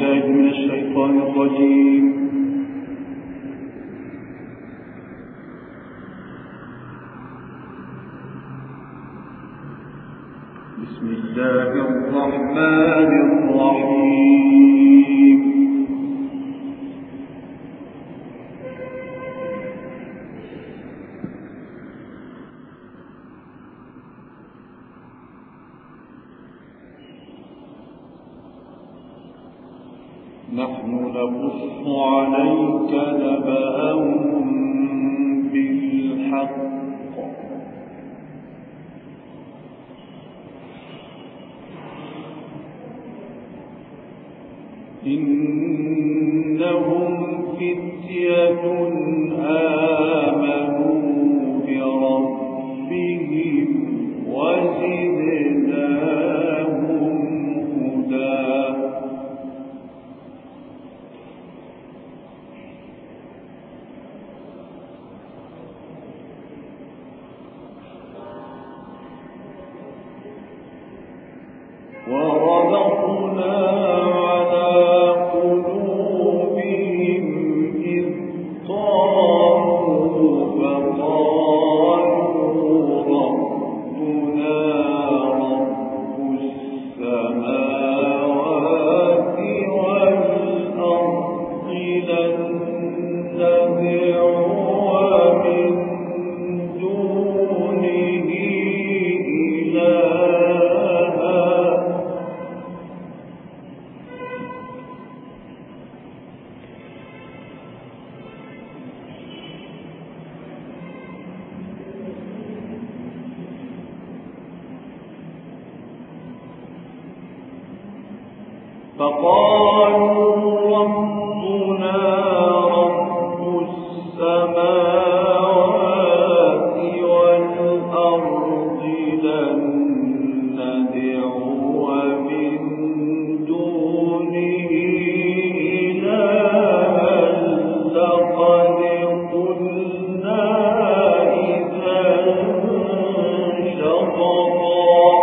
بالله من الشيطان الرجيم. بسم الله الرحمن الرحيم. نحن نقص عليك نبأهم بالحق إنهم فتية آمنوا بربهم وزدناهم هدى. وربطنا على قلوبهم إذ قاموا فقالوا ربنا رب السماوات والأرض لن ندعو من دونه إلها فقالوا ربنا رب السماوات والأرض لن ندعو من دونه إلها لقد قلنا إذا شططا.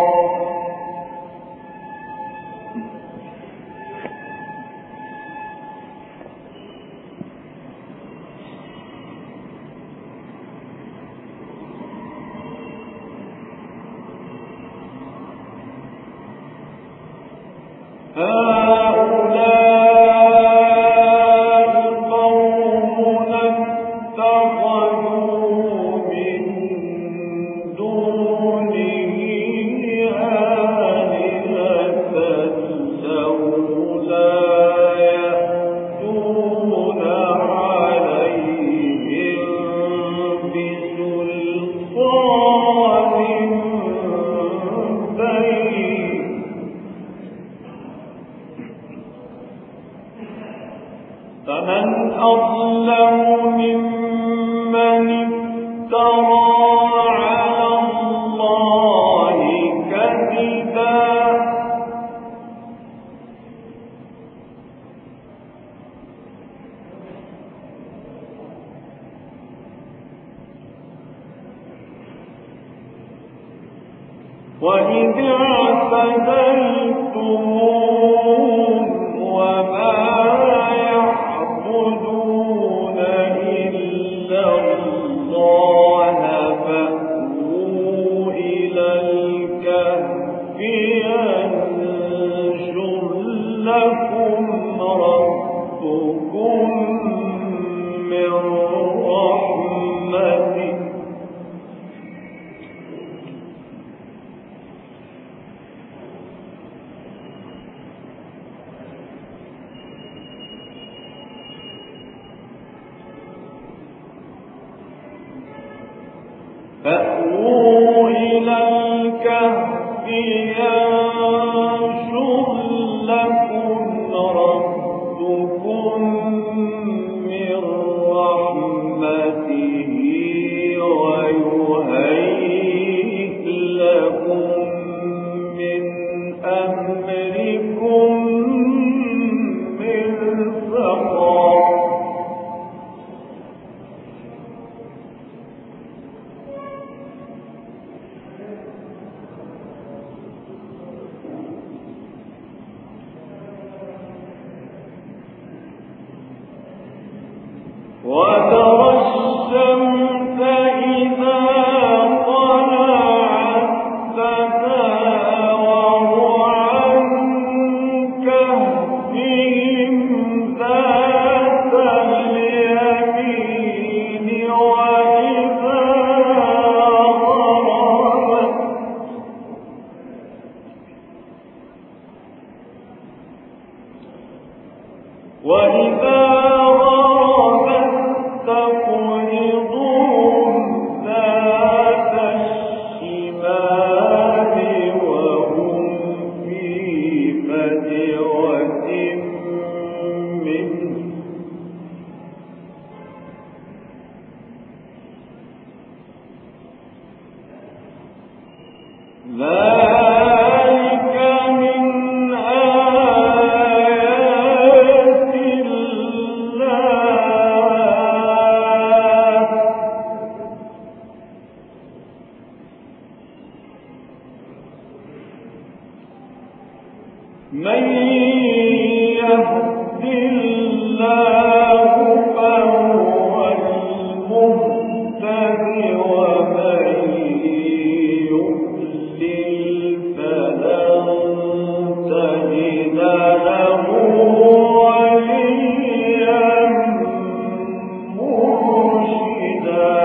هؤلاء قوم اتخذوا من دونه آلهة لولا يأتون عليهم بسلطان بين. فمن أظلم ممن افترى على الله كذبا وإذ اعتزلتموهم وما يعبدون إلا الله فأووا إلى الكهف ينشر لكم ربكم من رحمته فأووا إلى الكهف ينشر لكم ربكم من رحمته ويهيئ لكم من أمركم مرفقا. وترى الشمس إذا طلعت تزاور عن كهفهم ذات اليمين وإذا غربت تقرضهم ذات الشمال وهم في فجوة منه ذلك من آيات الله من يهد الله فهو المهتد ومن يضلل فلن تجد له وليا مرشدا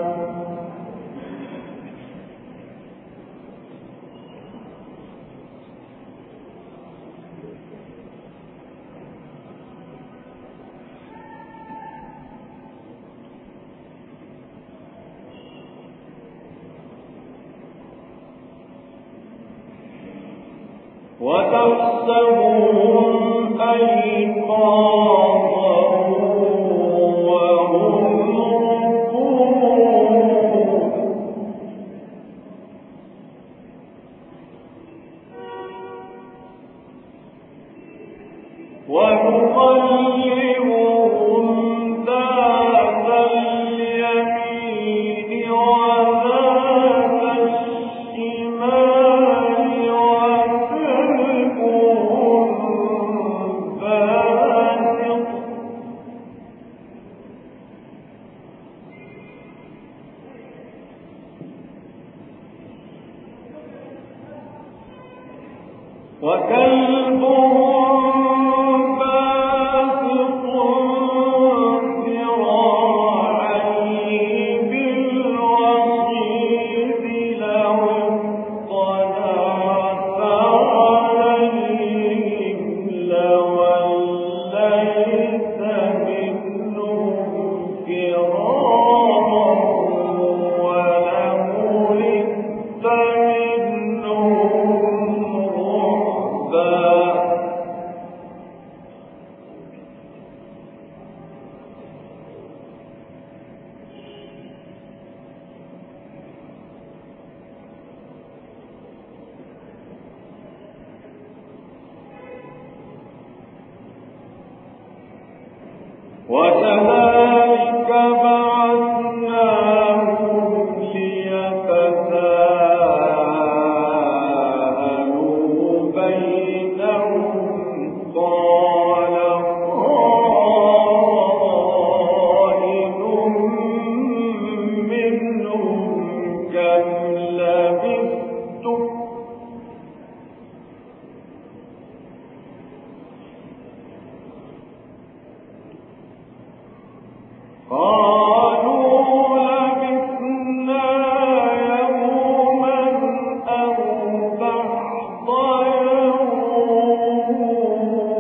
وتحسبهم أيقاظا وهم رقود ونقلبهم ذات اليمين وذات الشمال وكلبهم باسط ذراعيه بالوصيد لو اطلعت عليهم لوليت منهم فرارا ولملئت منهم رعبا وكذلك بعثناهم ليتساءلوا بينهم قال قائل منهم كم لبثتم قالوا لبثنا يوما أو بعض يوم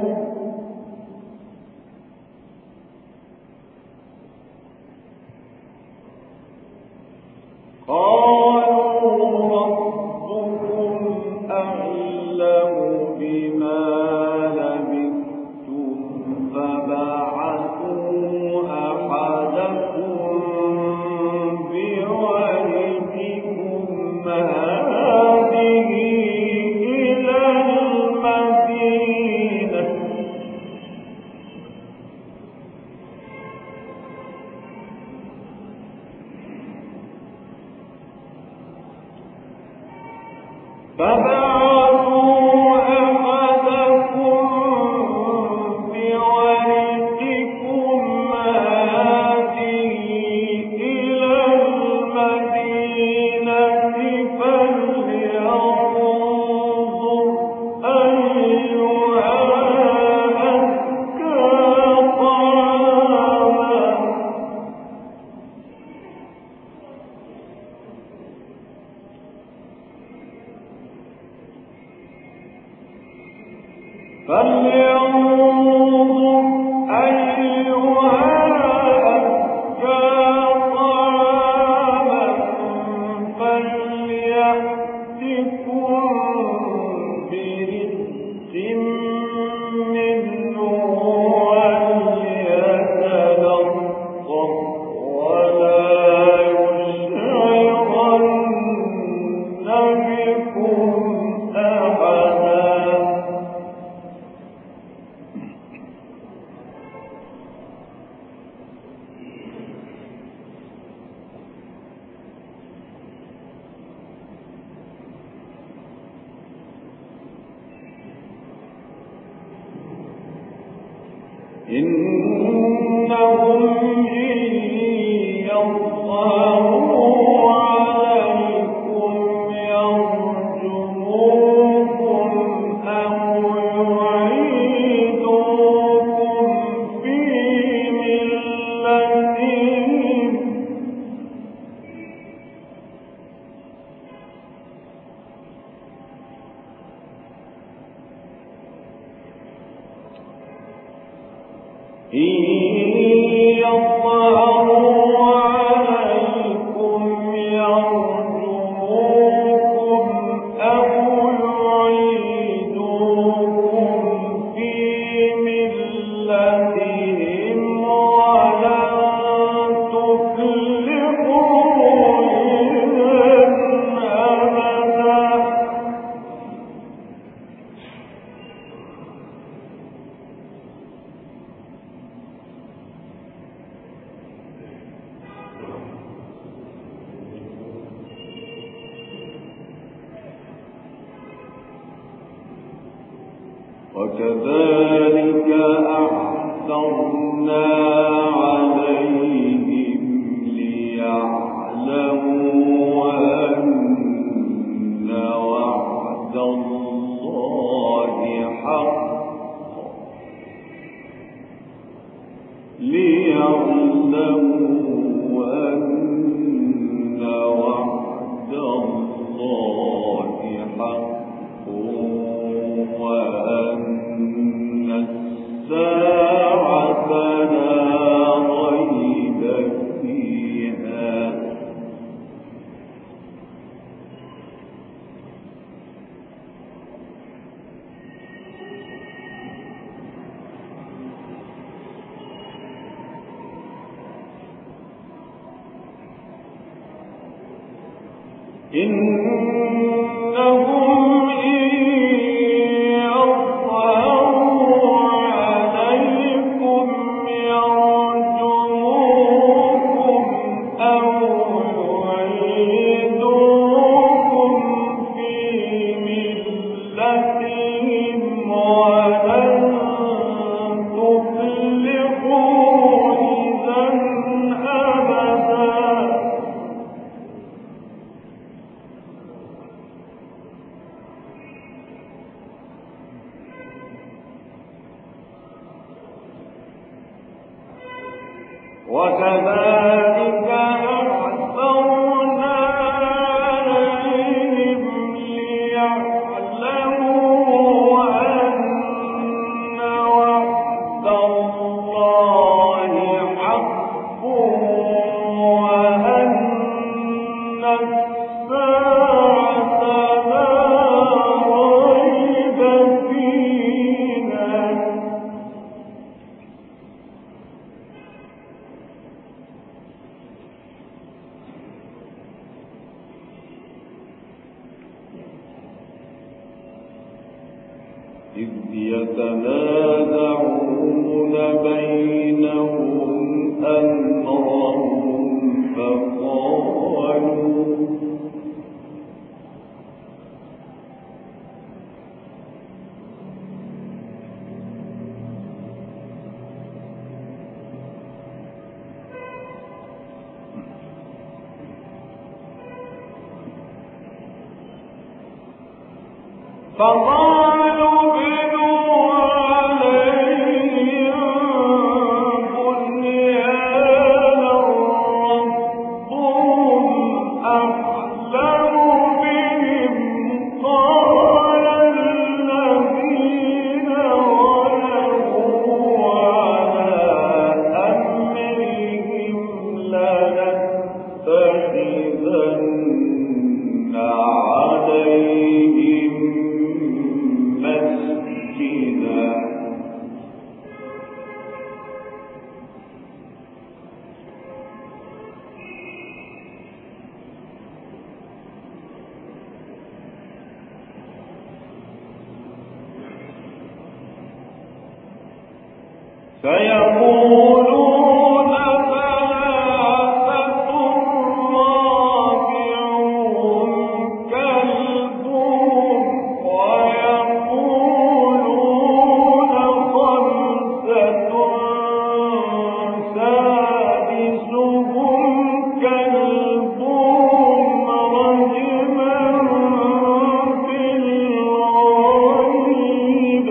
قالوا ربكم أعلم بما لبثتم فبعثوا أحدكم بورقكم هذه إلى المدينة فبعثوا أحدكم بورقكم هذه وكذلك أعثرنا عليهم ليعلموا أن وعد الله حق إنهم إن يظهروا عليكم يرجموكم أو يعيدوكم في ملتهم ولن تفلحوا إذا أبدا. وكذلك أعثرنا عليهم ليعلموا أن وعد الله حق وأن الساعة لا ريب فيها. إذ يتنازعون بينهم أمرهم فقالوا بنوا عليهم بنيانا ربهم أعلم بهم قال الذين ظلموا سيقولون ثلاثة رابعهم كلبهم ويقولون خمسة سادسهم كلبهم رجما بالغيب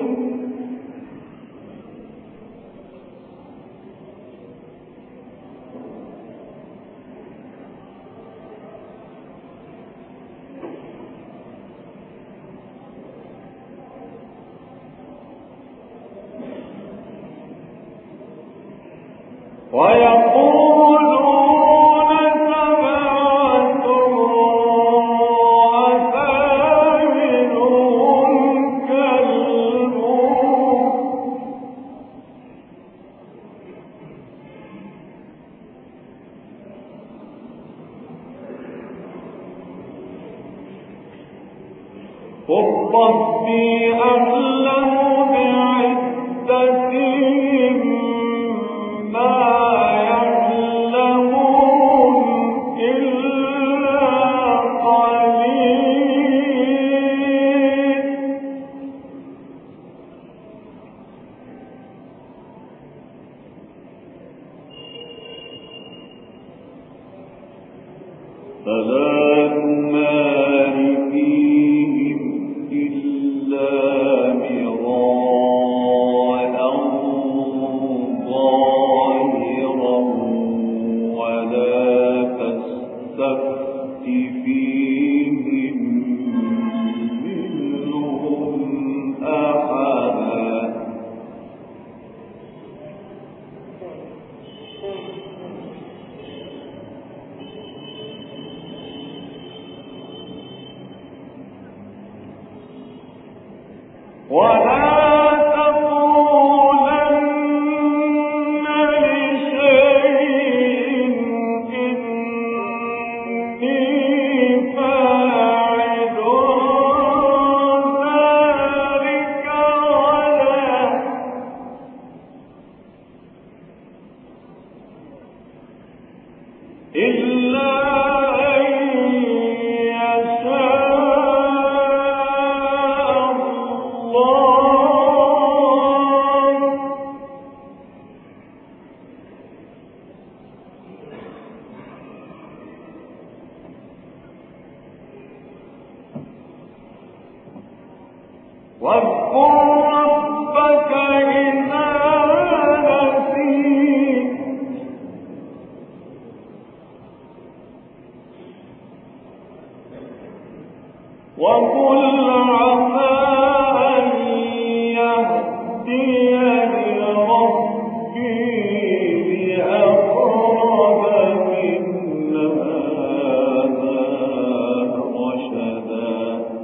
ويقولون سبعة وثامنهم كلبهم قل ربي أعلم بعدتهم ما يعلمون إلا قليل فلا تمار فيهم إلا مراء ظاهرا ولا تستفت فيهم منهم أحدا ولا تقولن لشيء إني فاعل ذلك غدا إلا أن يشاء واذكر ربك إذا نسيت وقل عسى أن يهديني ربي لأقرب من هذا رشدا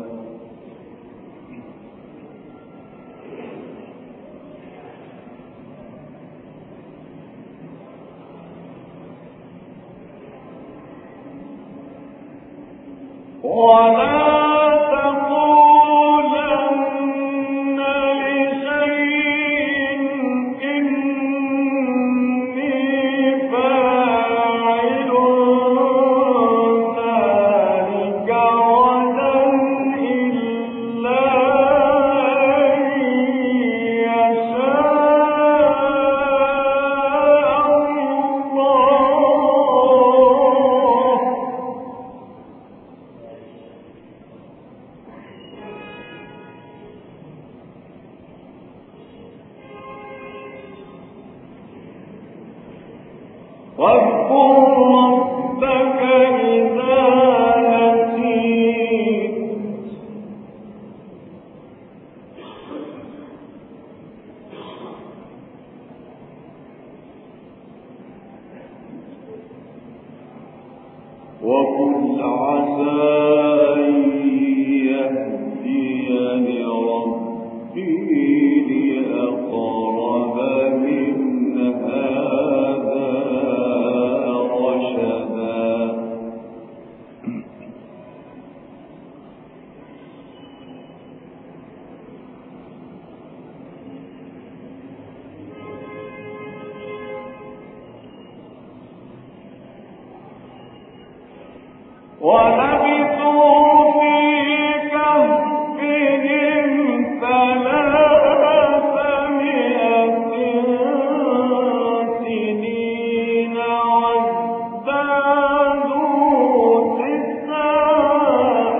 ولا تقولن لشيء إني فاعل ذلك غدا إلا أن يشاء الله واذكر ربك إذا نسيت وقل عسى أن يهديني ربي لأقرب من هذا رشدا ولبثوا في كهفهم 300 سنين وازدادوا 9.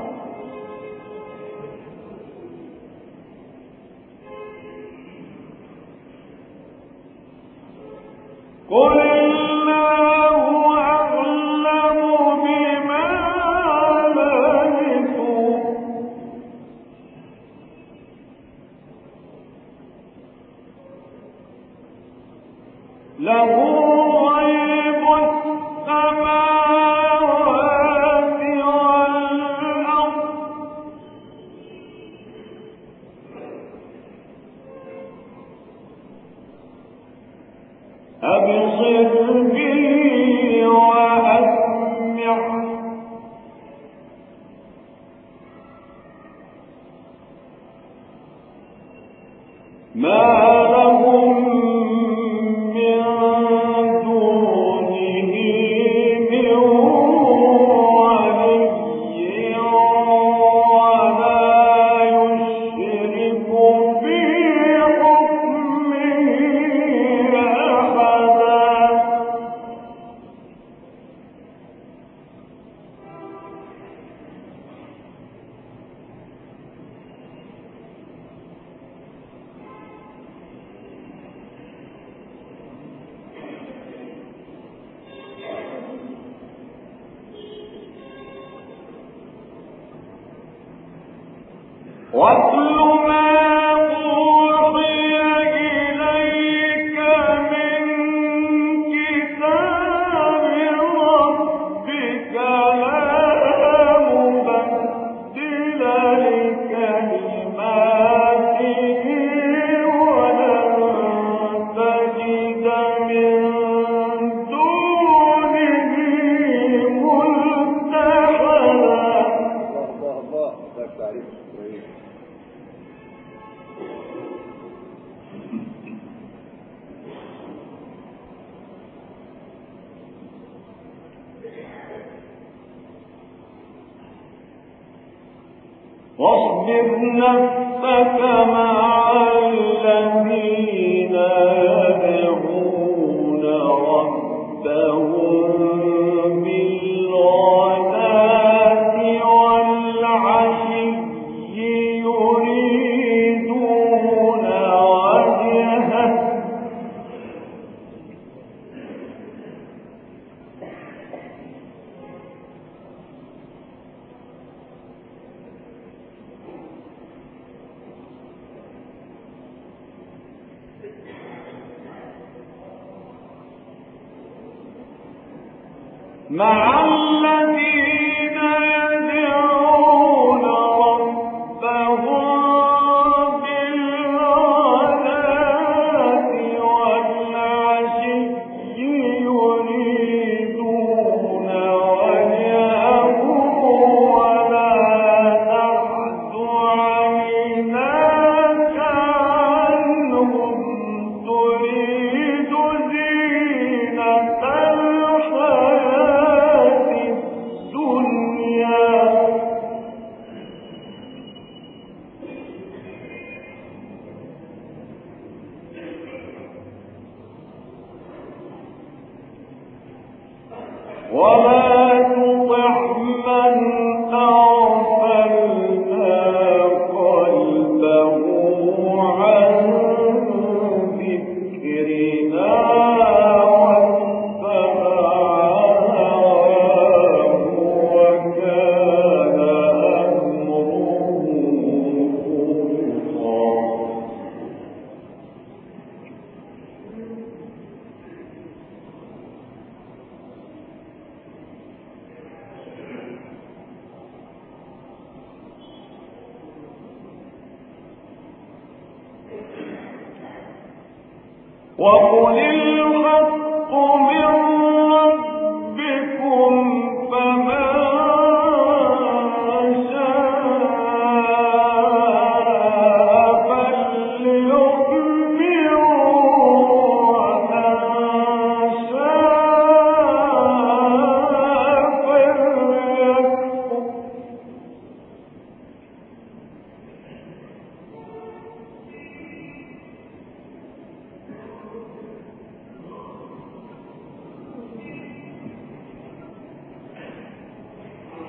قل الله أعلم بما لبثوا له غيب السماوات والأرض أبصر به وأسمع ما لهم من دونه من ولي ولا يشرك في حكمه أحدا. واتل ما أوحي إليك من كتاب ربك لا مبدل لكلماته ولن تجد من دونه ملتحدا. الله تعريف واصبر نفسك مع الذين يدعون ربهم بالغداة والعشي يريدون وجهه مع الذين يدعون ربهم بالغداة والعشي يريدون وجهه ولا تعد عيناك عنهم تريد زينة الحياة الدنيا. ولا تطع من أغفلنا قلبه عن ذكرنا واتبع هواه وكان أمره فرطا. وقل الحق من ربكم فمن شاء فليؤمن ومن شاء فليكفر.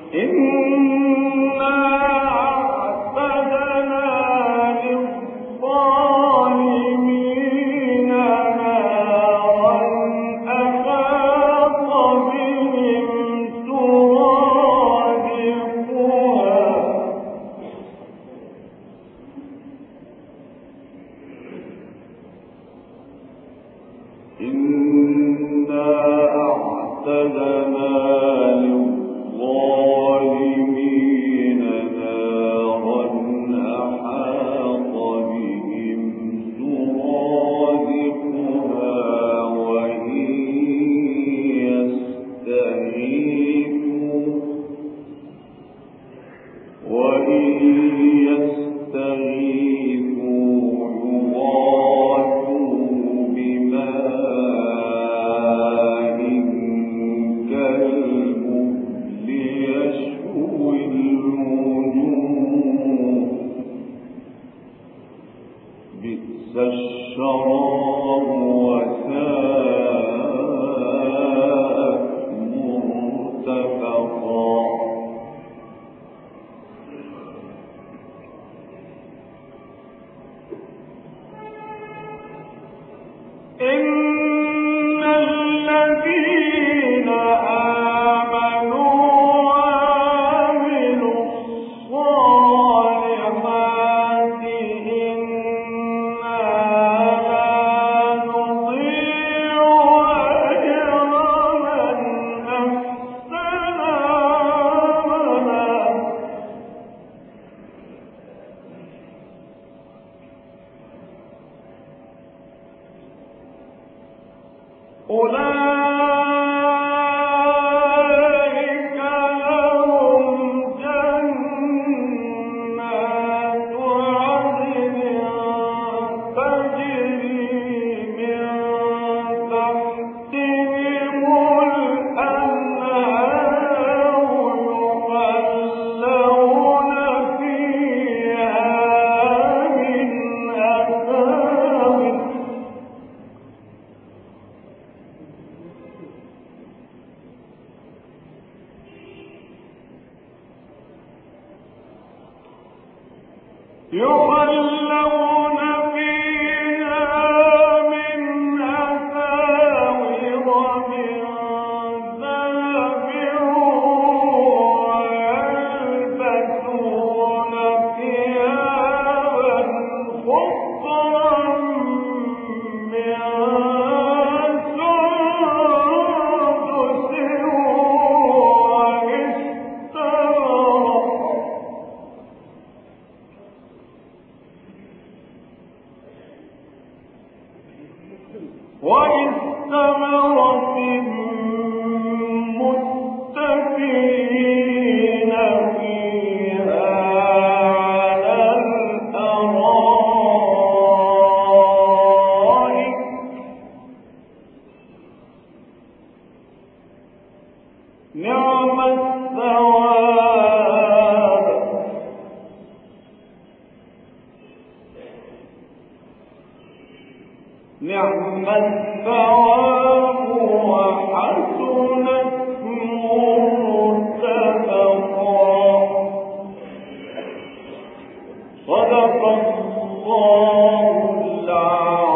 صدق الله العظيم.